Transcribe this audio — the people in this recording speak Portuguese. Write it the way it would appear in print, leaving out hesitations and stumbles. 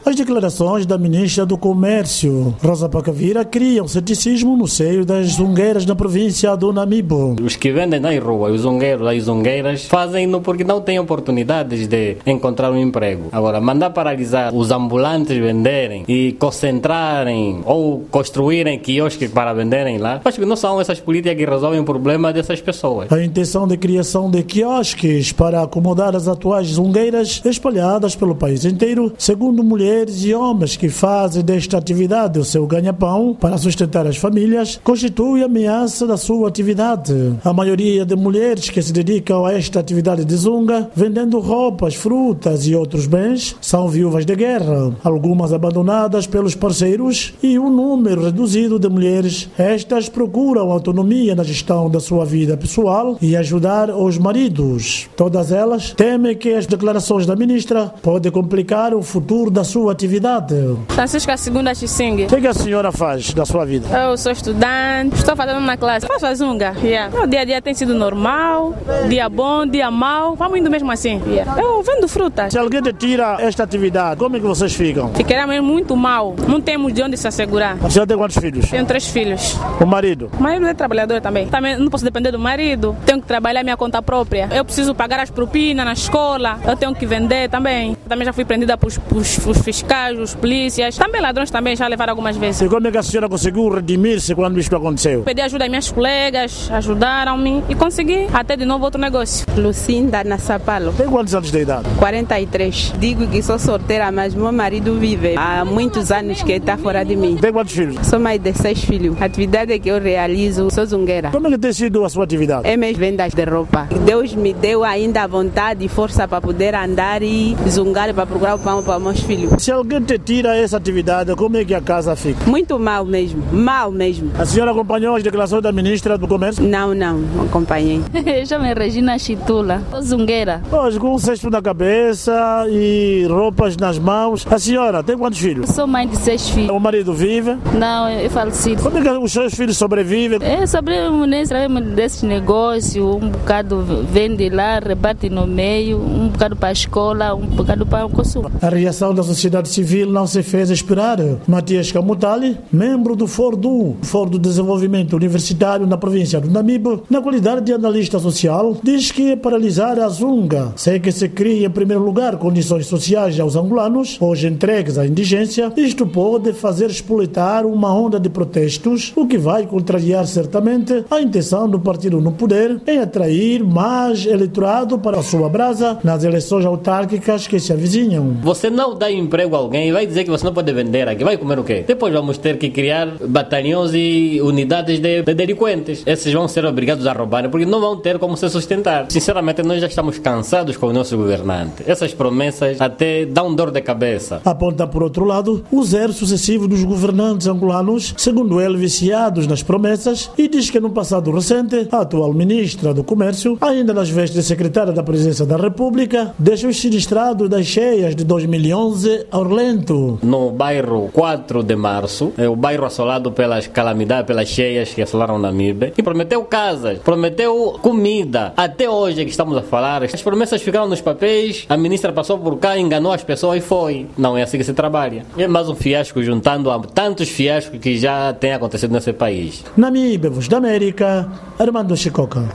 As declarações da ministra do Comércio, Rosa Pacavira, criam ceticismo no seio das zungueiras na província do Namibe. Os que vendem na rua, os zungueiros, as zungueiras, fazem-no porque não têm oportunidades de encontrar um emprego. Agora, mandar paralisar os ambulantes venderem e concentrarem ou construírem quiosques para venderem lá, acho que não são essas políticas que resolvem o problema dessas pessoas. A intenção de criação de quiosques para acomodar as atuais zungueiras espalhadas pelo país inteiro, segundo mulheres e homens que fazem desta atividade o seu ganha-pão para sustentar as famílias, constitui ameaça da sua atividade. A maioria de mulheres que se dedicam a esta atividade de zunga, vendendo roupas, frutas e outros bens, são viúvas de guerra, algumas abandonadas pelos parceiros e um número reduzido de mulheres. Estas procuram autonomia na gestão da sua vida pessoal e ajudar os maridos. Todas elas temem que as declarações da ministra podem complicar o futuro da sua atividade. Francisca Segunda Xising. O que a senhora faz da sua vida? Eu sou estudante, estou fazendo na classe, faço a zunga. O dia a dia tem sido normal, dia bom, dia mau, vamos indo mesmo assim. Eu vendo frutas. Se alguém te tira esta atividade, como é que vocês ficam? Ficaremos muito mal, não temos de onde se assegurar. A senhora tem quantos filhos? Tenho 3 filhos. O marido? O marido é trabalhador também. Também não posso depender do marido, tenho que trabalhar minha conta própria. Eu preciso pagar as propinas na escola, eu tenho que vender também. Também já fui prendida por os fiscais, os polícias, também ladrões também já levaram algumas vezes. E como é que a senhora conseguiu redimir-se quando isto aconteceu? Pedi ajuda às minhas colegas, ajudaram-me e consegui até de novo outro negócio. Lucinda Nassapalo. Tem quantos anos de idade? 43. Digo que sou solteira, mas meu marido vive há muitos anos que está fora de mim. Tem quantos filhos? Sou mãe de 6 filhos. A atividade que eu realizo, sou zungueira. Como é que tem sido a sua atividade? É minhas vendas de roupa. Deus me deu ainda a vontade e força para poder andar e zungar para procurar o pão para meus filhos. Se alguém te tira essa atividade, como é que a casa fica? Muito mal mesmo, mal mesmo. A senhora acompanhou as declarações da ministra do Comércio? Não acompanhei. Eu chamo Regina Chitula, sou zungueira. Hoje, com um cesto na cabeça e roupas nas mãos. A senhora tem quantos filhos? Sou mãe de 6 filhos. O marido vive? Não, é falecido. Como é que os seus filhos sobrevivem? Sobrevivemos desse negócio, um bocado vende lá, reparte no meio, um bocado para a escola, um bocado para o consumo. A reação da sociedade civil não se fez esperar. Matias Camutali, membro do Fórum de Desenvolvimento Universitário na província do Namibe, na qualidade de analista social, diz que paralisar a zunga, sem que se crie em primeiro lugar condições sociais aos angolanos, hoje entregues à indigência, isto pode fazer espoletar uma onda de protestos, o que vai contrariar certamente a intenção do partido no poder em atrair mais eleitorado para a sua brasa nas eleições autárquicas que se avizinham. Você não dá emprego a alguém e vai dizer que você não pode vender aqui, vai comer o quê? Depois vamos ter que criar batalhões e unidades de delinquentes. Esses vão ser obrigados a roubar porque não vão ter como se sustentar. Sinceramente, nós já estamos cansados com o nosso governante. Essas promessas até dão dor de cabeça. Aponta, por outro lado, os erros sucessivos dos governantes angolanos, segundo ele, viciados nas promessas, e diz que no passado recente, a atual ministra do Comércio, ainda nas vestes de secretária da Presidência da República, deixou os sinistrados das cheias de 2011 a Orlento. No bairro 4 de março, é o bairro assolado pelas calamidades, pelas cheias que assolaram Namibe, e prometeu casas, prometeu comida. Até hoje que estamos a falar, as promessas ficaram nos papéis, a ministra passou por cá, enganou as pessoas e foi. Não é assim que se trabalha. É mais um fiasco juntando a tantos fiascos que já têm acontecido nesse país. Namibe, Voz da América, Armando Chicoca.